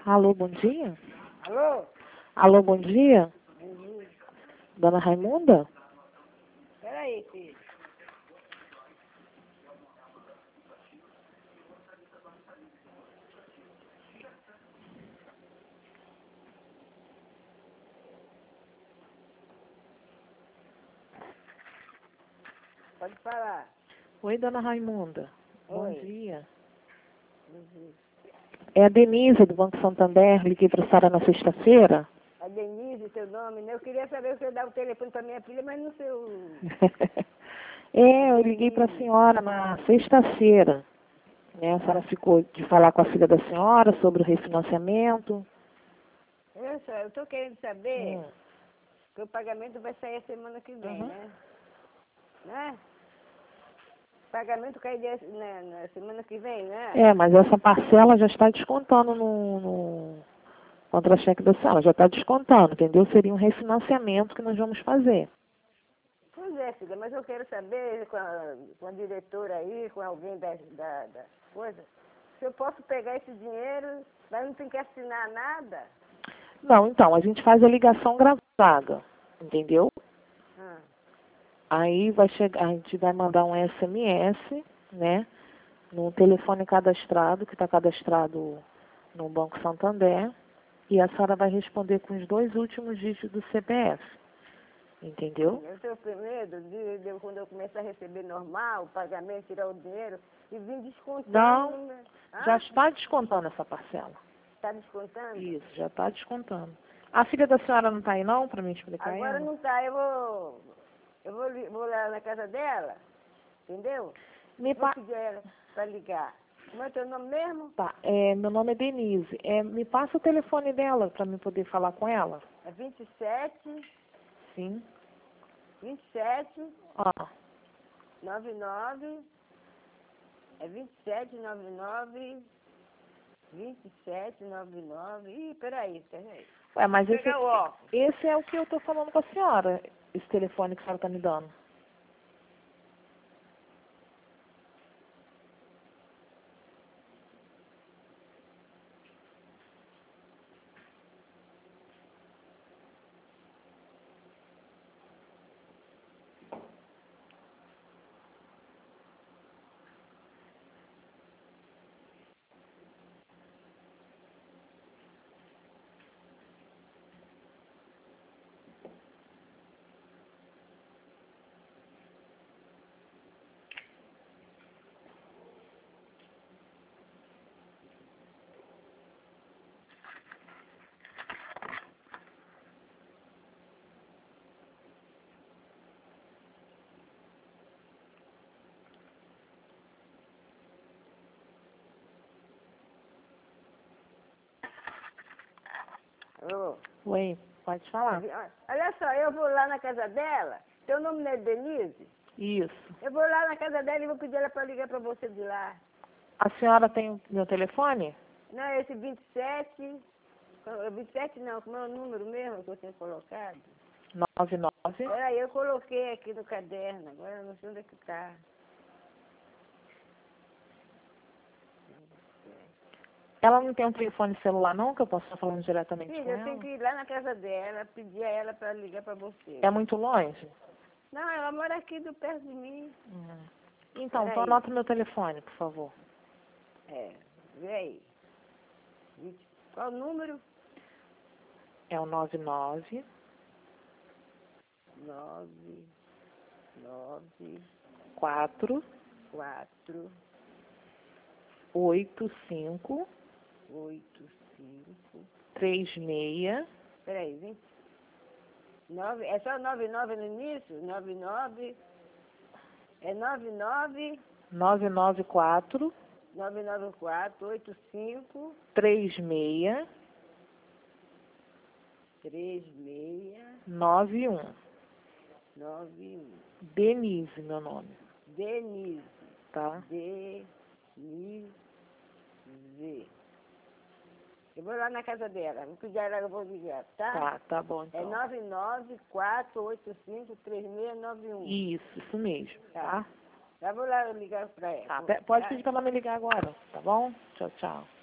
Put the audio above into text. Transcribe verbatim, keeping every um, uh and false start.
Alô, bom dia? Alô? Alô, bom dia? Uhum. Dona Raimunda? Peraí, filho. Pode falar. Oi, Dona Raimunda. Bom Oi. dia. Uhum. É a Denise, do Banco Santander. Liguei para a senhora na sexta-feira. A Denise, seu nome, né? Eu queria saber se eu dar o telefone para minha filha, mas não sei o... É, eu liguei para a senhora na sexta-feira. Né? A senhora ficou de falar com a filha da senhora sobre o refinanciamento. Eu só, eu tô querendo saber Hum. que o pagamento vai sair a semana que vem, Uhum. né? Né? O pagamento cai de, na, na semana que vem, né? É, mas essa parcela já está descontando no, no contra-cheque da senhora. Já está descontando, entendeu? Seria um refinanciamento que nós vamos fazer. Pois é, filha, mas eu quero saber com a, com a diretora aí, com alguém da, da, da coisa, se eu posso pegar esse dinheiro, mas não tem que assinar nada. Não, então, a gente faz a ligação gravada, entendeu? Ah. Aí vai chegar, a gente vai mandar um S M S, né? No telefone cadastrado, que está cadastrado no Banco Santander, e a senhora vai responder com os dois últimos dígitos do C P F. Entendeu? Eu tenho medo de, de quando eu começar a receber normal, o pagamento, tirar o dinheiro e vir descontando. Não, Né? já Ah, está descontando essa parcela. está descontando? Isso, já está descontando. A filha da senhora não está aí não, para me explicar Agora ela? não está, eu vou. Eu vou, li- vou lá na casa dela, entendeu? Me Vou pa... pedir ela para ligar. Como é teu nome mesmo? Tá, é, meu nome é Denise. É, me passa o telefone dela para me poder falar com ela. É vinte e sete, Sim. vinte e sete, Ó, noventa e nove, é vinte e sete, noventa e nove, vinte e sete, noventa e nove. Ih, peraí, peraí. ué, mas Vou esse, pegar o óculos. esse é o que eu tô falando com a senhora, esse telefone que a senhora tá me dando. Alô? Oi, pode falar. Olha só, eu vou lá na casa dela. Teu nome não é Denise? Isso. Eu vou lá na casa dela e vou pedir ela para ligar para você de lá. A senhora tem o meu telefone? Não, esse vinte e sete. eh, vinte e sete não, como é o número mesmo que eu tenho colocado? nove nove. Peraí, eu coloquei aqui no caderno, agora eu não sei onde é que está. Ela não tem um telefone celular não, que eu posso estar falando diretamente Filha, com eu tenho ela? que ir lá na casa dela, pedir a ela para ligar para você. É muito longe? Não, ela mora aqui do perto de mim. Hum. Então, então Peraí. anota o meu telefone, por favor. É, vê aí. vinte. Qual o número? É o nove nove Nove, nove, quatro quatro, oito cinco oito, cinco. três seis Peraí, vinte. Nove, é só nove nove no início? Nove nove. É nove nove, nove nove quatro nove nove quatro, oito cinco, três seis três seis, nove um. nove um. Denise, meu nome, Denise. tá? Denise. Eu vou lá na casa dela. Vou pedir ela, eu vou ligar, tá? Tá, tá bom É então. nove nove quatro oito cinco três seis nove um. Isso, isso mesmo, tá? Já vou lá ligar pra ela. Tá, pe- pode Tá? pedir pra ela me ligar agora, tá bom? Tchau, tchau.